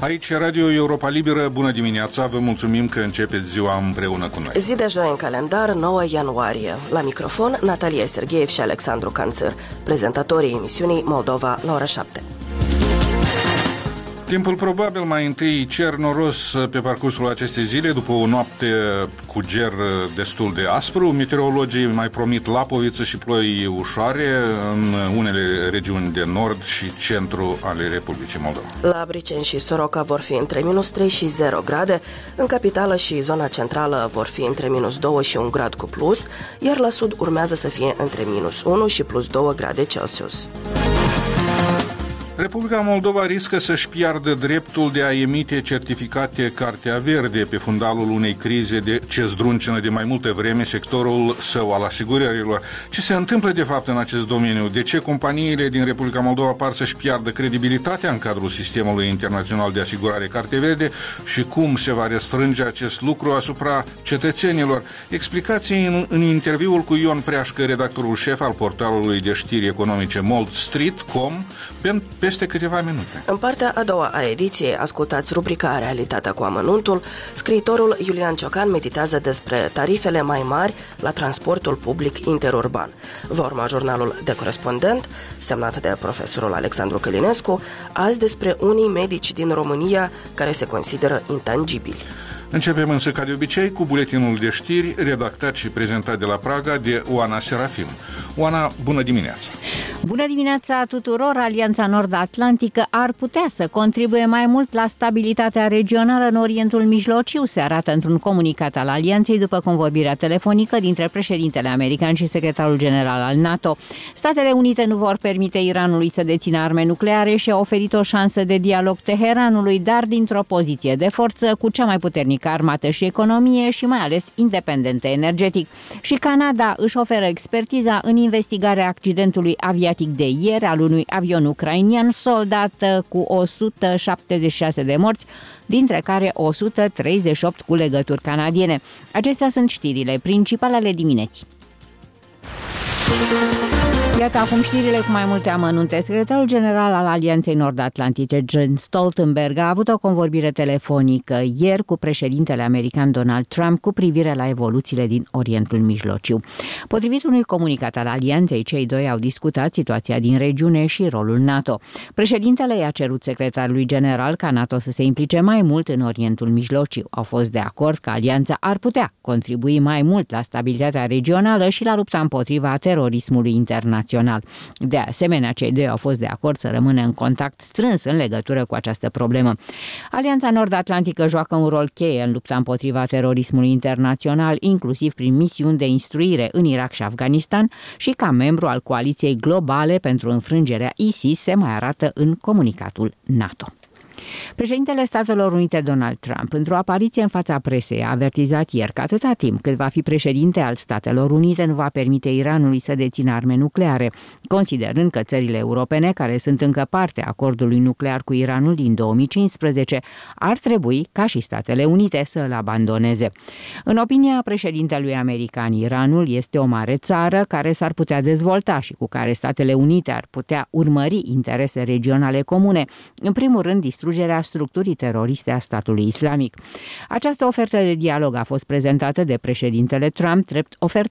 Aici Radio Europa Liberă, bună dimineața, vă mulțumim că începeți ziua împreună cu noi. Zi de joi în calendar, 9 ianuarie. La microfon, Natalia Sergeev și Alexandru Canțăr, prezentatorii emisiunii Moldova la ora 7. Timpul probabil mai întâi cer noros pe parcursul acestei zile, după o noapte cu ger destul de aspru. Meteorologii mai promit lapoviță și ploi ușoare în unele regiuni de nord și centru ale Republicii Moldova. La Briceni și Soroca vor fi între minus 3 și 0 grade, în capitală și zona centrală vor fi între minus 2 și 1 grad cu plus, iar la sud urmează să fie între minus 1 și plus 2 grade Celsius. Republica Moldova riscă să-și piardă dreptul de a emite certificate Cartea Verde pe fundalul unei crize ce zdruncină de mai multă vreme sectorul său al asigurărilor. Ce se întâmplă de fapt în acest domeniu? De ce companiile din Republica Moldova par să-și piardă credibilitatea în cadrul sistemului internațional de asigurare Carte Verde și cum se va răsfrânge acest lucru asupra cetățenilor? Explicații în interviul cu Ion Preașcă, redactorul șef al portalului de știri economice MoldStreet.com, peste câteva minute. În partea a doua a ediției ascultați rubrica Realitatea cu amănuntul. Scriitorul Iulian Ciocan meditează despre tarifele mai mari la transportul public interurban. Va urma jurnalul de corespondent, semnat de profesorul Alexandru Călinescu, azi despre unii medici din România care se consideră intangibili. Începem însă, ca de obicei, cu buletinul de știri redactat și prezentat de la Praga de Oana Serafim. Oana, bună dimineața! Bună dimineața tuturor! Alianța Nord-Atlantică ar putea să contribuie mai mult la stabilitatea regională în Orientul Mijlociu, se arată într-un comunicat al Alianței după convorbirea telefonică dintre președintele american și secretarul general al NATO. Statele Unite nu vor permite Iranului să dețină arme nucleare și a oferit o șansă de dialog Teheranului, dar dintr-o poziție de forță cu cea mai puternică armată și economie și mai ales independentă energetic. Și Canada își oferă expertiza în investigarea accidentului aviatic de ieri al unui avion ucrainian soldat cu 176 de morți, dintre care 138 cu legături canadiene. Acestea sunt știrile principale ale dimineții. Iată acum știrile cu mai multe amănunte. Secretarul general al Alianței Nord-Atlantice, Jens Stoltenberg, a avut o convorbire telefonică ieri cu președintele american Donald Trump cu privire la evoluțiile din Orientul Mijlociu. Potrivit unui comunicat al Alianței, cei doi au discutat situația din regiune și rolul NATO. Președintele i-a cerut secretarului general ca NATO să se implice mai mult în Orientul Mijlociu. Au fost de acord că Alianța ar putea contribui mai mult la stabilitatea regională și la lupta împotriva terorismului internațional. De asemenea, cei doi au fost de acord să rămână în contact strâns în legătură cu această problemă. Alianța Nord-Atlantică joacă un rol cheie în lupta împotriva terorismului internațional, inclusiv prin misiuni de instruire în Irak și Afganistan și ca membru al coaliției globale pentru înfrângerea ISIS, se mai arată în comunicatul NATO. Președintele Statelor Unite Donald Trump, într-o apariție în fața presei, a avertizat ieri că atâta timp cât va fi președinte al Statelor Unite nu va permite Iranului să dețină arme nucleare, considerând că țările europene, care sunt încă parte a acordului nuclear cu Iranul din 2015, ar trebui, ca și Statele Unite, să îl abandoneze. În opinia președintelui american, Iranul este o mare țară care s-ar putea dezvolta și cu care Statele Unite ar putea urmări interese regionale comune, în primul rând distrugerea structurii teroriste a statului islamic. Această ofertă de dialog a fost prezentată de președintele Trump drept ofertă